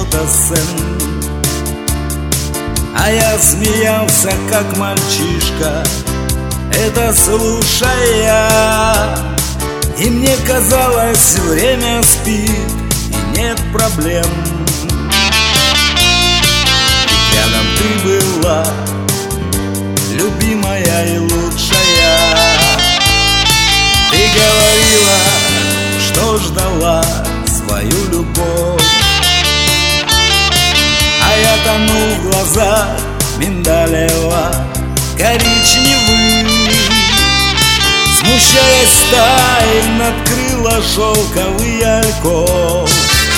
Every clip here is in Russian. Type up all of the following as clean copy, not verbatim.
фотосцен. А я смеялся, как мальчишка, это слушая. И мне казалось, время спит и нет проблем. Ведь рядом ты была, любимая и лучшая. Ты говорила, что ждала свою любовь, а я тонул в глазах миндалево-коричневых. Смущаясь, тайн открыла шелковый альков.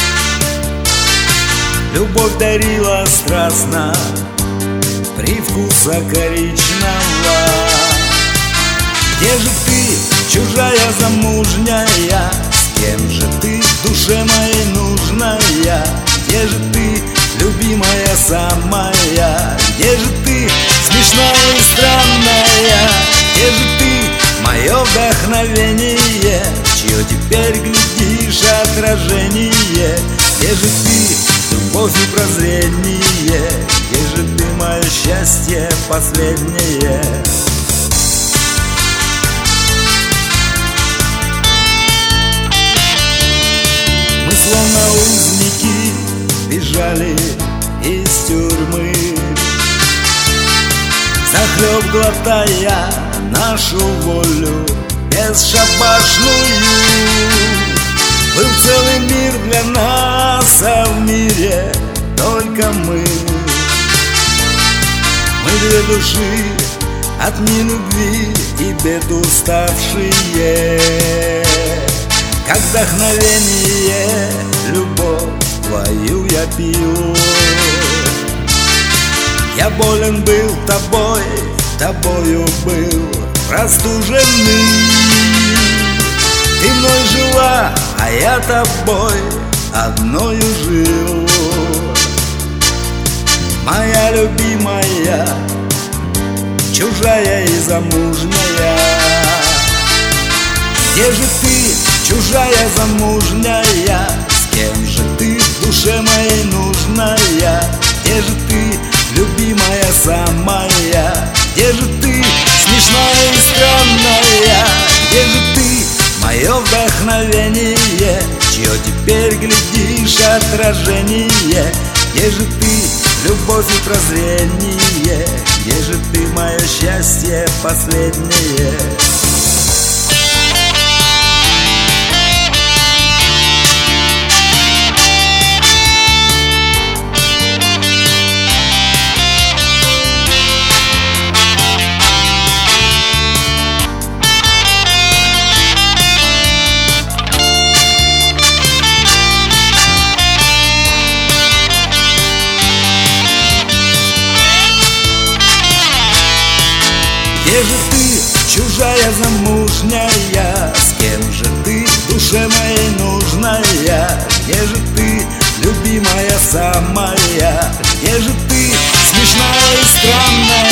Любовь дарила страстно привкуса коричного. Где же ты, чужая замужняя? С кем же ты, душе моей нужная? Где же ты, любимая самая? Где же ты, смешная и странная? Где же ты, мое вдохновение, чье теперь глядишь отражение? Где же ты, любовь и прозрение? Где же ты, мое счастье последнее? Мы словно узники бежали из тюрьмы, захлеб глотая нашу волю бесшабашную. Был целый мир для нас, а в мире только мы. Мы две души от нелюбви и бед уставшие. Как вдохновение любовь твою я пью. Я болен был тобой, тобою был простуженный. Ты мной жила, а я тобой одною жил. Моя любимая, чужая и замужняя. Где же ты, чужая замужняя? С кем же ты, душе моей нужная? Где же ты, любимая самая? Где же ты, смешная и странная? Где же ты, мое вдохновение, чье теперь глядишь отражение? Где же ты, любовь и прозрение? Где же ты, мое счастье последнее? Где же ты, чужая замужняя? С кем же ты, душе моей нужная? Где же ты, любимая самая? Где же ты, смешная и странная?